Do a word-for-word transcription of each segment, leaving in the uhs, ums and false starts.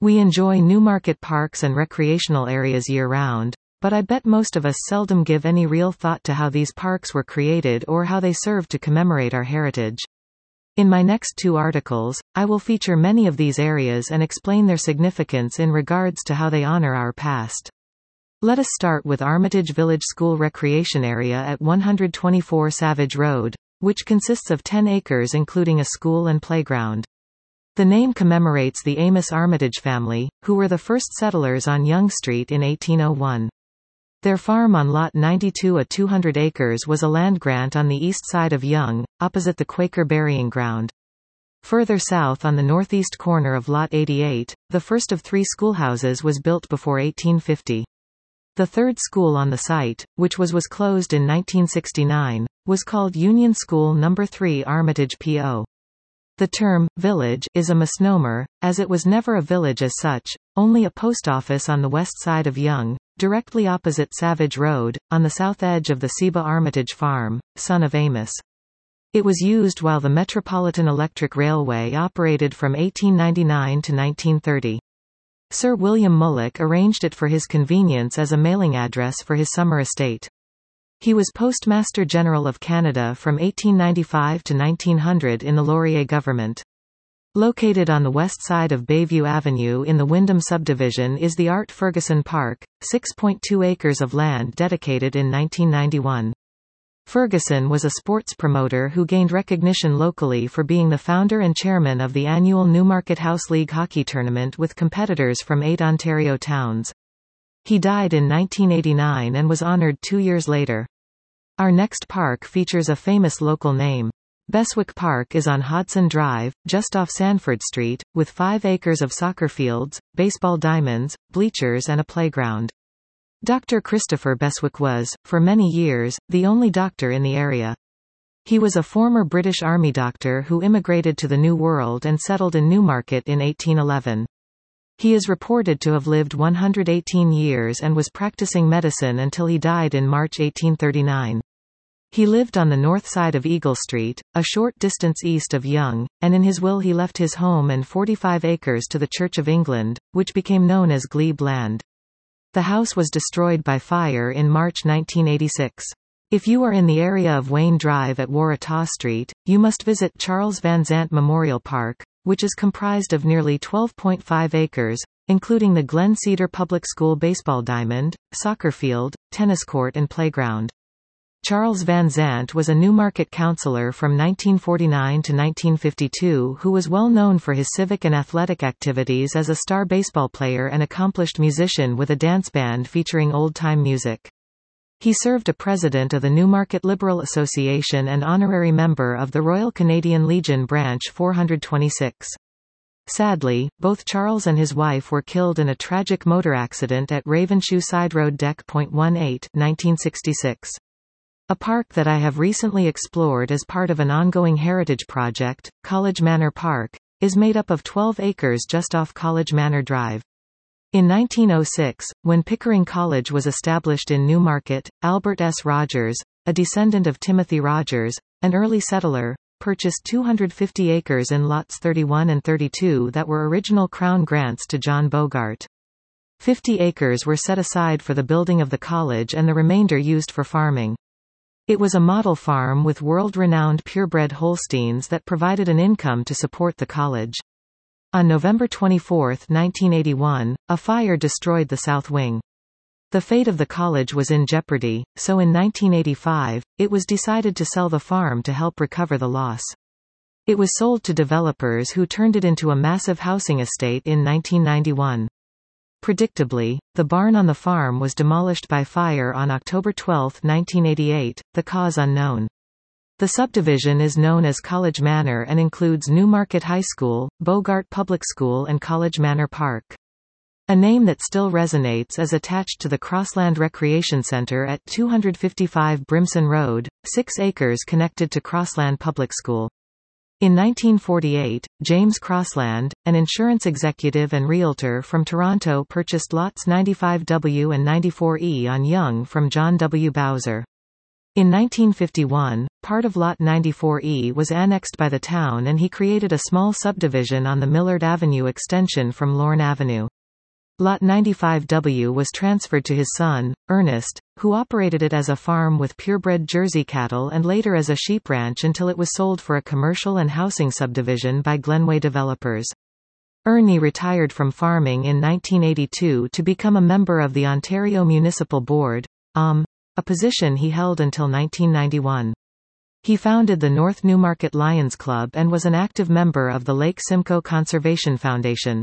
We enjoy Newmarket parks and recreational areas year-round, but I bet most of us seldom give any real thought to how these parks were created or how they serve to commemorate our heritage. In my next two articles, I will feature many of these areas and explain their significance in regards to how they honor our past. Let us start with Armitage Village School Recreation Area at one twenty-four Savage Road, which consists of ten acres including a school and playground. The name commemorates the Amos Armitage family, who were the first settlers on Yonge Street in eighteen oh one. Their farm on Lot ninety-two, a two hundred acres, was a land grant on the east side of Yonge, opposite the Quaker burying ground. Further south on the northeast corner of Lot eighty-eight, the first of three schoolhouses was built before eighteen fifty. The third school on the site, which was was closed in nineteen sixty-nine, was called Union School Number three Armitage P O The term, village, is a misnomer, as it was never a village as such, only a post office on the west side of Yonge, directly opposite Savage Road, on the south edge of the Seba Armitage farm, son of Amos. It was used while the Metropolitan Electric Railway operated from eighteen ninety-nine to nineteen thirty. Sir William Mullock arranged it for his convenience as a mailing address for his summer estate. He was Postmaster General of Canada from eighteen ninety-five to nineteen hundred in the Laurier government. Located on the west side of Bayview Avenue in the Wyndham subdivision is the Art Ferguson Park, six point two acres of land dedicated in nineteen ninety-one. Ferguson was a sports promoter who gained recognition locally for being the founder and chairman of the annual Newmarket House League hockey tournament with competitors from eight Ontario towns. He died in nineteen eighty-nine and was honored two years later. Our next park features a famous local name. Beswick Park is on Hodson Drive, just off Sanford Street, with five acres of soccer fields, baseball diamonds, bleachers and a playground. Doctor Christopher Beswick was, for many years, the only doctor in the area. He was a former British Army doctor who immigrated to the New World and settled in Newmarket in eighteen eleven. He is reported to have lived one hundred eighteen years and was practicing medicine until he died in March eighteen thirty-nine. He lived on the north side of Eagle Street, a short distance east of Yonge, and in his will he left his home and forty-five acres to the Church of England, which became known as Glebe Land. The house was destroyed by fire in March nineteen eighty-six. If you are in the area of Wayne Drive at Waratah Street, you must visit Charles Van Zandt Memorial Park, which is comprised of nearly twelve point five acres, including the Glen Cedar Public School baseball diamond, soccer field, tennis court and playground. Charles Van Zandt was a Newmarket councillor from nineteen forty-nine to nineteen fifty-two who was well known for his civic and athletic activities as a star baseball player and accomplished musician with a dance band featuring old-time music. He served as president of the Newmarket Liberal Association and honorary member of the Royal Canadian Legion Branch four hundred twenty-six. Sadly, both Charles and his wife were killed in a tragic motor accident at Ravenshoe Side Road Deck point one eight, nineteen sixty-six. A park that I have recently explored as part of an ongoing heritage project, College Manor Park, is made up of twelve acres just off College Manor Drive. In nineteen oh six, when Pickering College was established in Newmarket, Albert S. Rogers, a descendant of Timothy Rogers, an early settler, purchased two hundred fifty acres in lots thirty-one and thirty-two that were original Crown grants to John Bogart. Fifty acres were set aside for the building of the college and the remainder used for farming. It was a model farm with world-renowned purebred Holsteins that provided an income to support the college. On November twenty-fourth, nineteen eighty-one, a fire destroyed the south wing. The fate of the college was in jeopardy, so in nineteen eighty-five, it was decided to sell the farm to help recover the loss. It was sold to developers who turned it into a massive housing estate in nineteen ninety-one. Predictably, the barn on the farm was demolished by fire on October twelfth, nineteen eighty-eight, the cause unknown. The subdivision is known as College Manor and includes Newmarket High School, Bogart Public School and College Manor Park. A name that still resonates is attached to the Crossland Recreation Center at two fifty-five Brimson Road, six acres connected to Crossland Public School. In nineteen forty-eight, James Crossland, an insurance executive and realtor from Toronto, purchased lots ninety-five W and ninety-four E on Yonge from John W. Bowser. In nineteen fifty-one, part of Lot ninety-four E was annexed by the town and he created a small subdivision on the Millard Avenue extension from Lorne Avenue. Lot ninety-five W was transferred to his son, Ernest, who operated it as a farm with purebred Jersey cattle and later as a sheep ranch until it was sold for a commercial and housing subdivision by Glenway Developers. Ernie retired from farming in nineteen eighty-two to become a member of the Ontario Municipal Board, O M, a position he held until nineteen ninety-one. He founded the North Newmarket Lions Club and was an active member of the Lake Simcoe Conservation Foundation.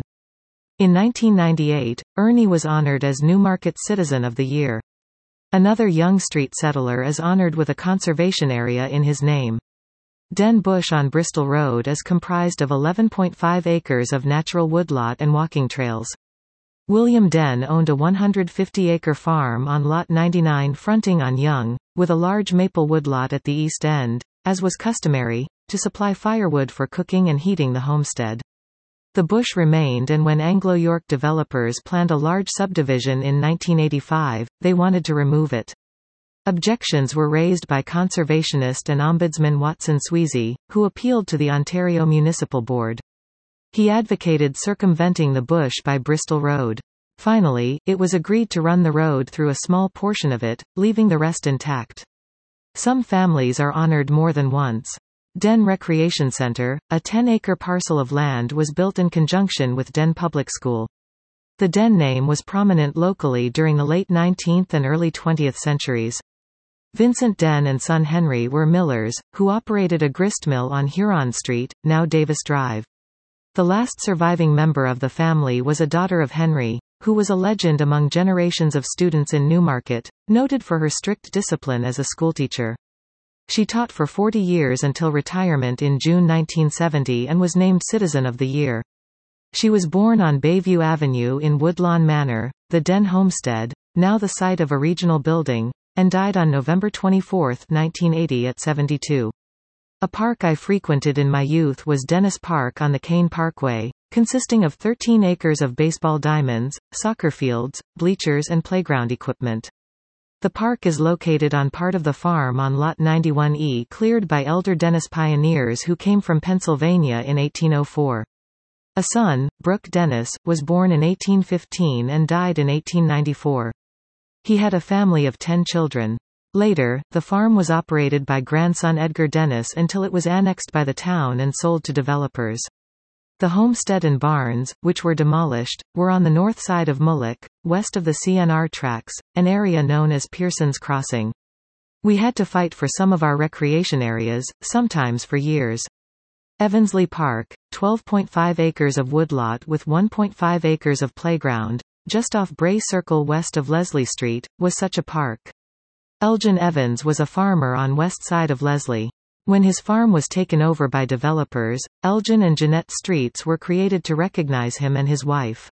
In nineteen ninety-eight, Ernie was honored as Newmarket Citizen of the Year. Another young street settler is honored with a conservation area in his name. Den Bush on Bristol Road is comprised of eleven point five acres of natural woodlot and walking trails. William Den owned a one hundred fifty acre farm on Lot ninety-nine fronting on Yonge, with a large maple woodlot at the east end, as was customary, to supply firewood for cooking and heating the homestead. The bush remained, and when Anglo-York developers planned a large subdivision in nineteen eighty-five, they wanted to remove it. Objections were raised by conservationist and ombudsman Watson Sweezy, who appealed to the Ontario Municipal Board. He advocated circumventing the bush by Bristol Road. Finally, it was agreed to run the road through a small portion of it, leaving the rest intact. Some families are honored more than once. Den Recreation Centre, a ten acre parcel of land, was built in conjunction with Den Public School. The Den name was prominent locally during the late nineteenth and early twentieth centuries. Vincent Den and son Henry were millers, who operated a grist mill on Huron Street, now Davis Drive. The last surviving member of the family was a daughter of Henry, who was a legend among generations of students in Newmarket, noted for her strict discipline as a schoolteacher. She taught for forty years until retirement in June nineteen seventy and was named Citizen of the Year. She was born on Bayview Avenue in Woodlawn Manor, the Den homestead, now the site of a regional building, and died on November twenty-fourth, nineteen eighty at seventy-two. A park I frequented in my youth was Dennis Park on the Kane Parkway, consisting of thirteen acres of baseball diamonds, soccer fields, bleachers and playground equipment. The park is located on part of the farm on Lot ninety-one E cleared by elder Dennis pioneers who came from Pennsylvania in eighteen oh four. A son, Brooke Dennis, was born in eighteen fifteen and died in eighteen ninety-four. He had a family of ten children. Later, the farm was operated by grandson Edgar Dennis until it was annexed by the town and sold to developers. The homestead and barns, which were demolished, were on the north side of Mullock, west of the C N R tracks, an area known as Pearson's Crossing. We had to fight for some of our recreation areas, sometimes for years. Evansley Park, twelve point five acres of woodlot with one point five acres of playground, just off Bray Circle west of Leslie Street, was such a park. Elgin Evans was a farmer on west side of Leslie. When his farm was taken over by developers, Elgin and Jeanette Streets were created to recognize him and his wife.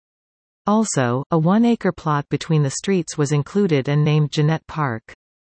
Also, a one-acre plot between the streets was included and named Jeanette Park.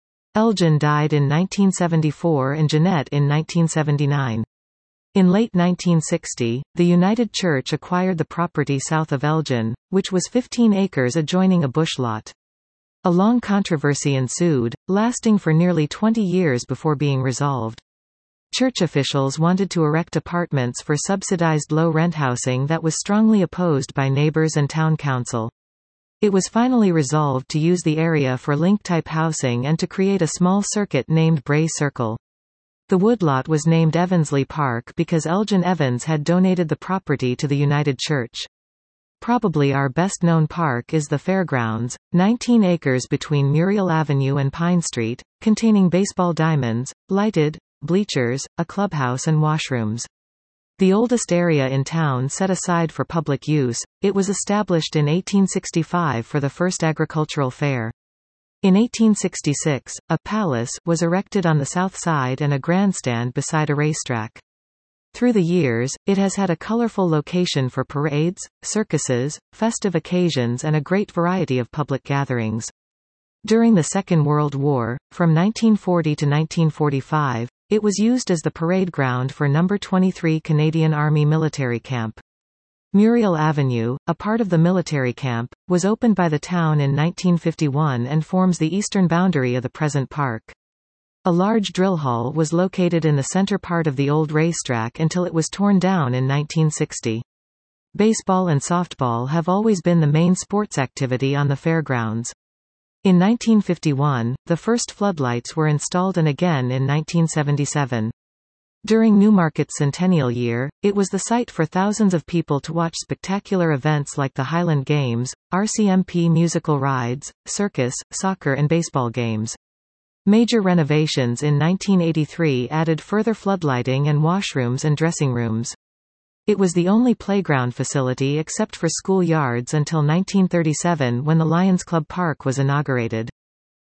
Elgin died in nineteen seventy-four and Jeanette in nineteen seventy-nine. In late nineteen sixty, the United Church acquired the property south of Elgin, which was fifteen acres adjoining a bush lot. A long controversy ensued, lasting for nearly twenty years before being resolved. Church officials wanted to erect apartments for subsidized low-rent housing that was strongly opposed by neighbors and town council. It was finally resolved to use the area for link-type housing and to create a small circuit named Bray Circle. The woodlot was named Evansley Park because Elgin Evans had donated the property to the United Church. Probably our best-known park is the Fairgrounds, nineteen acres between Muriel Avenue and Pine Street, containing baseball diamonds, lighted, bleachers, a clubhouse and washrooms. The oldest area in town set aside for public use, it was established in eighteen sixty-five for the first agricultural fair. In eighteen sixty-six, a palace was erected on the south side and a grandstand beside a racetrack. Through the years, it has had a colorful location for parades, circuses, festive occasions and a great variety of public gatherings. During the Second World War, from nineteen forty to nineteen forty-five, it was used as the parade ground for number twenty-three Canadian Army Military Camp. Muriel Avenue, a part of the military camp, was opened by the town in nineteen fifty-one and forms the eastern boundary of the present park. A large drill hall was located in the center part of the old racetrack until it was torn down in nineteen sixty. Baseball and softball have always been the main sports activity on the fairgrounds. In nineteen fifty-one, the first floodlights were installed and again in nineteen seventy-seven. During Newmarket's centennial year, it was the site for thousands of people to watch spectacular events like the Highland Games, R C M P musical rides, circus, soccer and baseball games. Major renovations in nineteen eighty-three added further floodlighting and washrooms and dressing rooms. It was the only playground facility except for school yards until nineteen thirty-seven when the Lions Club Park was inaugurated.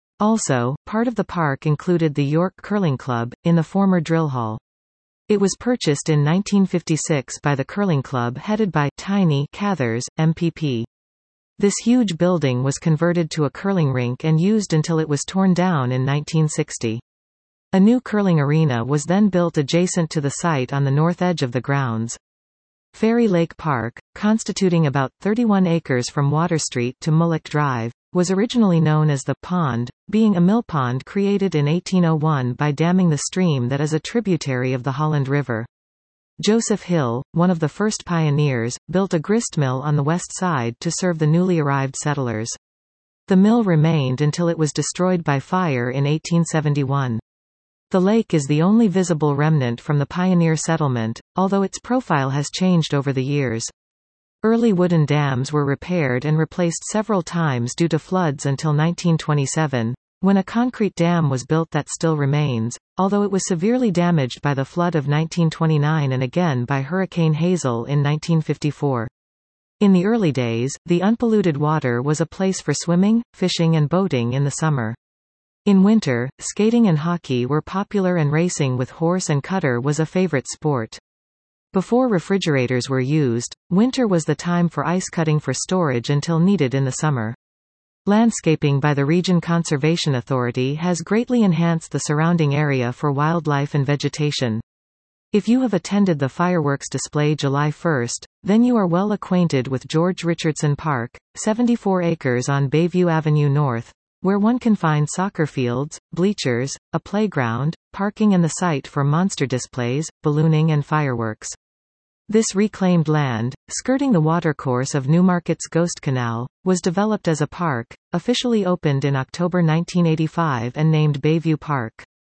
Also, part of the park included the York Curling Club, in the former drill hall. It was purchased in nineteen fifty-six by the curling club headed by Tiny Cathers, M P P. This huge building was converted to a curling rink and used until it was torn down in nineteen sixty. A new curling arena was then built adjacent to the site on the north edge of the grounds. Fairy Lake Park, constituting about thirty-one acres from Water Street to Mullock Drive, was originally known as the Pond, being a mill pond created in eighteen oh one by damming the stream that is a tributary of the Holland River. Joseph Hill, one of the first pioneers, built a grist mill on the west side to serve the newly arrived settlers. The mill remained until it was destroyed by fire in eighteen seventy-one. The lake is the only visible remnant from the pioneer settlement, although its profile has changed over the years. Early wooden dams were repaired and replaced several times due to floods until nineteen twenty-seven, when a concrete dam was built that still remains, although it was severely damaged by the flood of nineteen twenty-nine and again by Hurricane Hazel in nineteen fifty-four. In the early days, the unpolluted water was a place for swimming, fishing and boating in the summer. In winter, skating and hockey were popular and racing with horse and cutter was a favorite sport. Before refrigerators were used, winter was the time for ice cutting for storage until needed in the summer. Landscaping by the Region Conservation Authority has greatly enhanced the surrounding area for wildlife and vegetation. If you have attended the fireworks display July first, then you are well acquainted with George Richardson Park, seventy-four acres on Bayview Avenue North, where one can find soccer fields, bleachers, a playground, parking and the site for monster displays, ballooning and fireworks. This reclaimed land, skirting the watercourse of Newmarket's Ghost Canal, was developed as a park, officially opened in October nineteen eighty-five and named Bayview Park.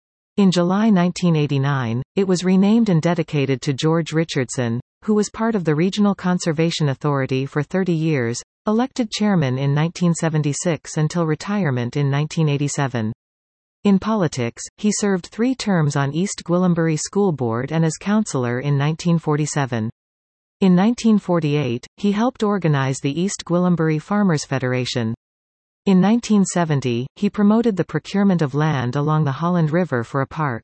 In July nineteen eighty-nine, it was renamed and dedicated to George Richardson, who was part of the Regional Conservation Authority for thirty years, elected chairman in nineteen seventy-six until retirement in nineteen eighty-seven. In politics, he served three terms on East Gwillimbury School Board and as councillor in nineteen forty-seven. In nineteen forty-eight, he helped organize the East Gwillimbury Farmers Federation. In nineteen seventy, he promoted the procurement of land along the Holland River for a park.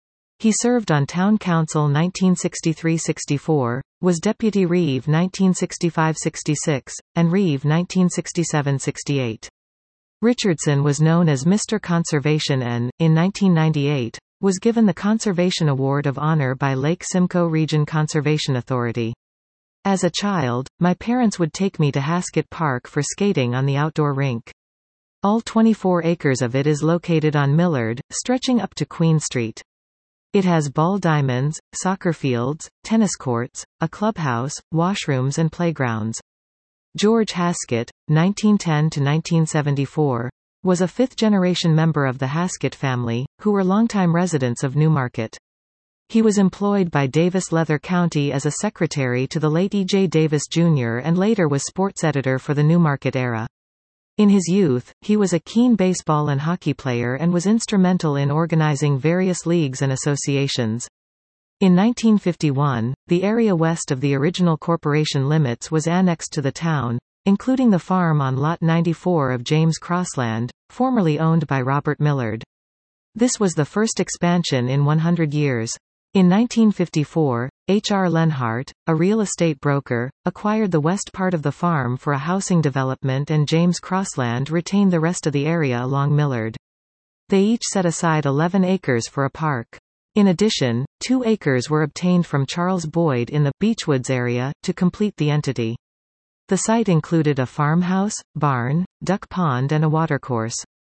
He served on Town Council nineteen sixty-three sixty-four, was Deputy Reeve nineteen sixty-five sixty-six, and Reeve nineteen sixty-seven sixty-eight. Richardson was known as Mister Conservation and, in nineteen ninety-eight, was given the Conservation Award of Honor by Lake Simcoe Region Conservation Authority. As a child, my parents would take me to Haskett Park for skating on the outdoor rink. All twenty-four acres of it is located on Millard, stretching up to Queen Street. It has ball diamonds, soccer fields, tennis courts, a clubhouse, washrooms and playgrounds. George Haskett, nineteen ten to nineteen seventy-four, was a fifth-generation member of the Haskett family, who were longtime residents of Newmarket. He was employed by Davis-Leather County as a secretary to the late E J Davis Junior and later was sports editor for the Newmarket era. In his youth, he was a keen baseball and hockey player and was instrumental in organizing various leagues and associations. In nineteen fifty-one, the area west of the original corporation limits was annexed to the town, including the farm on Lot ninety-four of James Crossland, formerly owned by Robert Millard. This was the first expansion in one hundred years. In nineteen fifty-four, H R Lenhart, a real estate broker, acquired the west part of the farm for a housing development and James Crossland retained the rest of the area along Millard. They each set aside eleven acres for a park. In addition, two acres were obtained from Charles Boyd in the Beechwoods area, to complete the entity. The site included a farmhouse, barn, duck pond and a watercourse.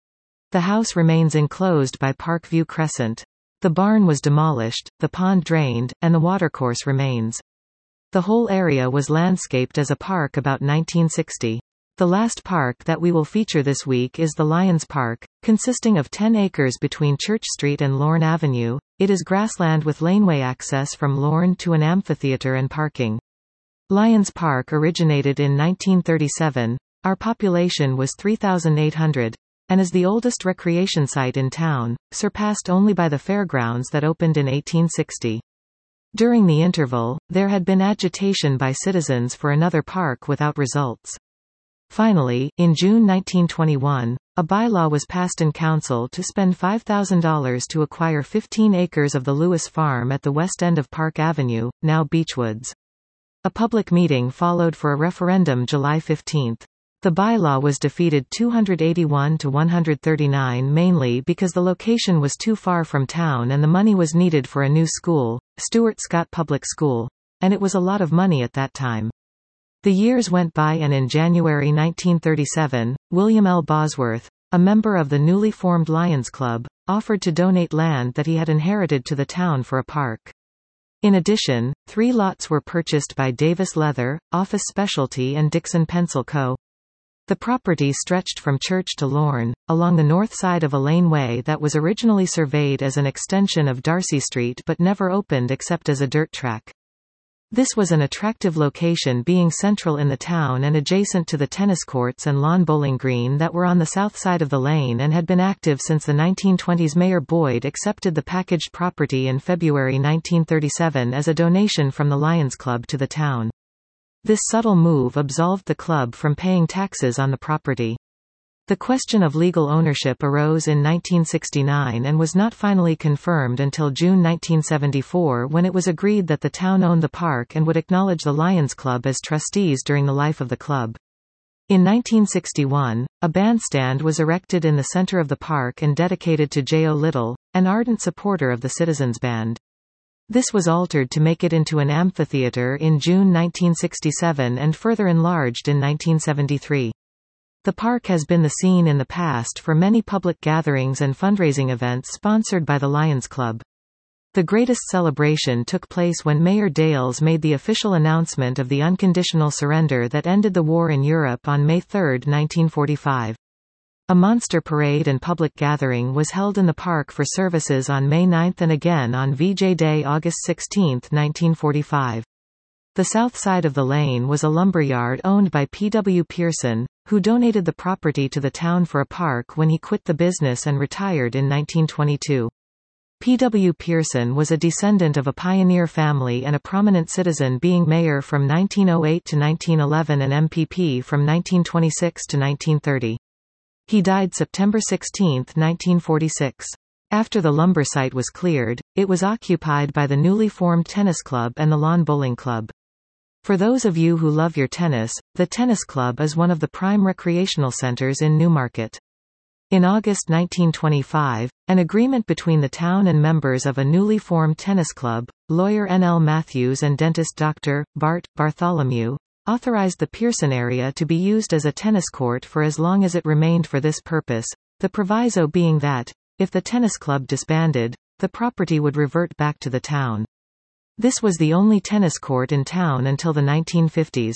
The house remains enclosed by Parkview Crescent. The barn was demolished, the pond drained, and the watercourse remains. The whole area was landscaped as a park about nineteen sixty. The last park that we will feature this week is the Lions Park, consisting of ten acres between Church Street and Lorne Avenue. It is grassland with laneway access from Lorne to an amphitheater and parking. Lions Park originated in nineteen thirty-seven. Our population was three thousand eight hundred. And is the oldest recreation site in town, surpassed only by the fairgrounds that opened in eighteen sixty. During the interval, there had been agitation by citizens for another park without results. Finally, in June nineteen twenty-one, a bylaw was passed in council to spend five thousand dollars to acquire fifteen acres of the Lewis Farm at the west end of Park Avenue, now Beechwoods. A public meeting followed for a referendum July fifteenth. The bylaw was defeated two hundred eighty-one to one hundred thirty-nine mainly because the location was too far from town and the money was needed for a new school, Stuart Scott Public School. And it was a lot of money at that time. The years went by and in January nineteen thirty-seven, William L. Bosworth, a member of the newly formed Lions Club, offered to donate land that he had inherited to the town for a park. In addition, three lots were purchased by Davis Leather, Office Specialty and Dixon Pencil Co. The property stretched from Church to Lorne, along the north side of a laneway that was originally surveyed as an extension of Darcy Street but never opened except as a dirt track. This was an attractive location being central in the town and adjacent to the tennis courts and lawn bowling green that were on the south side of the lane and had been active since the nineteen twenties. Mayor Boyd accepted the packaged property in February nineteen thirty-seven as a donation from the Lions Club to the town. This subtle move absolved the club from paying taxes on the property. The question of legal ownership arose in nineteen sixty-nine and was not finally confirmed until June nineteen seventy-four when it was agreed that the town owned the park and would acknowledge the Lions Club as trustees during the life of the club. In nineteen sixty-one, a bandstand was erected in the center of the park and dedicated to J O Little, an ardent supporter of the Citizens Band. This was altered to make it into an amphitheater in June nineteen sixty-seven and further enlarged in nineteen seventy-three. The park has been the scene in the past for many public gatherings and fundraising events sponsored by the Lions Club. The greatest celebration took place when Mayor Dales made the official announcement of the unconditional surrender that ended the war in Europe on May third, nineteen forty-five. A monster parade and public gathering was held in the park for services on May ninth and again on V J Day August sixteenth, nineteen forty-five. The south side of the lane was a lumberyard owned by P W Pearson, who donated the property to the town for a park when he quit the business and retired in nineteen twenty-two. P W Pearson was a descendant of a pioneer family and a prominent citizen, being mayor from nineteen oh eight to nineteen eleven and M P P from nineteen twenty-six to nineteen thirty. He died September sixteenth, nineteen forty-six. After the lumber site was cleared, it was occupied by the newly formed tennis club and the lawn bowling club. For those of you who love your tennis, the tennis club is one of the prime recreational centers in Newmarket. In August nineteen twenty-five, an agreement between the town and members of a newly formed tennis club, lawyer N L Matthews and dentist Doctor Bart Bartholomew, authorized the Pearson area to be used as a tennis court for as long as it remained for this purpose, the proviso being that, if the tennis club disbanded, the property would revert back to the town. This was the only tennis court in town until the nineteen fifties.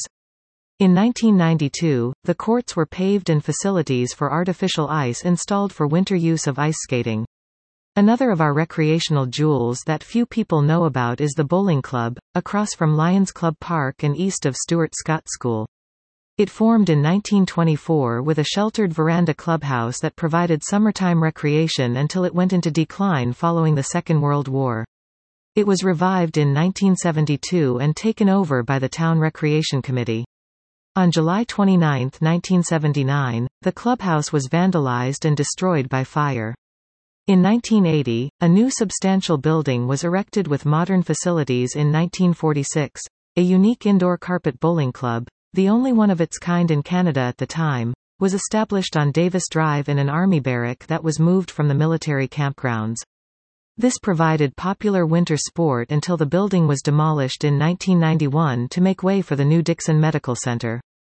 In nineteen ninety-two, the courts were paved and facilities for artificial ice installed for winter use of ice skating. Another of our recreational jewels that few people know about is the bowling club, across from Lions Club Park and east of Stuart Scott School. It formed in nineteen twenty-four with a sheltered veranda clubhouse that provided summertime recreation until it went into decline following the Second World War. It was revived in nineteen seventy-two and taken over by the Town Recreation Committee. On July twenty-ninth, nineteen seventy-nine, the clubhouse was vandalized and destroyed by fire. In nineteen eighty, a new substantial building was erected with modern facilities. In nineteen forty-six, a unique indoor carpet bowling club, the only one of its kind in Canada at the time, was established on Davis Drive in an army barrack that was moved from the military campgrounds. This provided popular winter sport until the building was demolished in nineteen ninety-one to make way for the new Dixon Medical Center.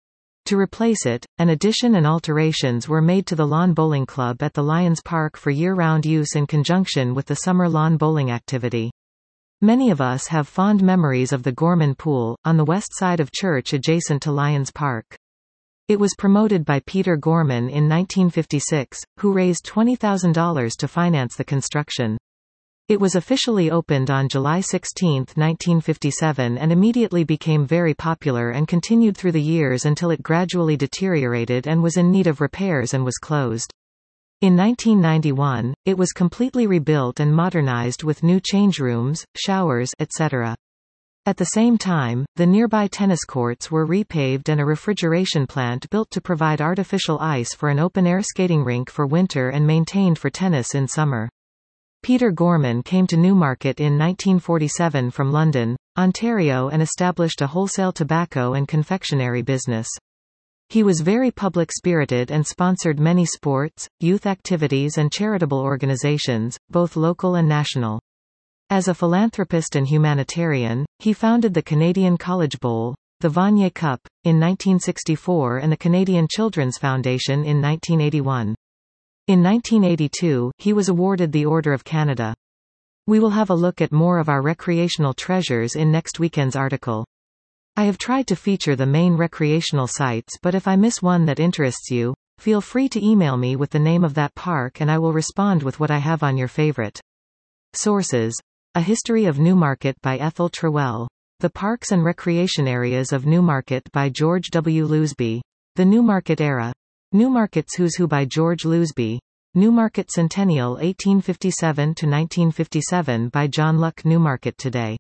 To replace it, an addition and alterations were made to the lawn bowling club at the Lions Park for year-round use in conjunction with the summer lawn bowling activity. Many of us have fond memories of the Gorman Pool, on the west side of Church adjacent to Lions Park. It was promoted by Peter Gorman in nineteen fifty-six, who raised twenty thousand dollars to finance the construction. It was officially opened on July sixteenth, nineteen fifty-seven and immediately became very popular and continued through the years until it gradually deteriorated and was in need of repairs and was closed. In nineteen ninety-one, it was completely rebuilt and modernized with new change rooms, showers, et cetera. At the same time, the nearby tennis courts were repaved and a refrigeration plant built to provide artificial ice for an open-air skating rink for winter and maintained for tennis in summer. Peter Gorman came to Newmarket in nineteen forty-seven from London, Ontario and established a wholesale tobacco and confectionery business. He was very public-spirited and sponsored many sports, youth activities and charitable organizations, both local and national. As a philanthropist and humanitarian, he founded the Canadian College Bowl, the Vanier Cup, in nineteen sixty-four and the Canadian Children's Foundation in nineteen eighty-one. In nineteen eighty-two, he was awarded the Order of Canada. We will have a look at more of our recreational treasures in next weekend's article. I have tried to feature the main recreational sites, but if I miss one that interests you, feel free to email me with the name of that park and I will respond with what I have on your favorite. Sources: A History of Newmarket by Ethel Trewell. The Parks and Recreation Areas of Newmarket by George W. Lousby. The Newmarket Era. Newmarket's Who's Who by George Lousby. Newmarket Centennial eighteen fifty-seven to nineteen fifty-seven by John Luck. Newmarket Today.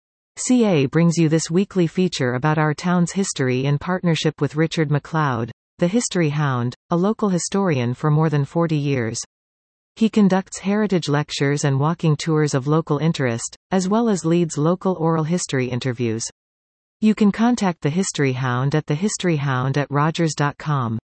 C A brings you this weekly feature about our town's history in partnership with Richard MacLeod, the History Hound, a local historian for more than forty years. He conducts heritage lectures and walking tours of local interest, as well as leads local oral history interviews. You can contact the History Hound at the history hound at rogers dot com.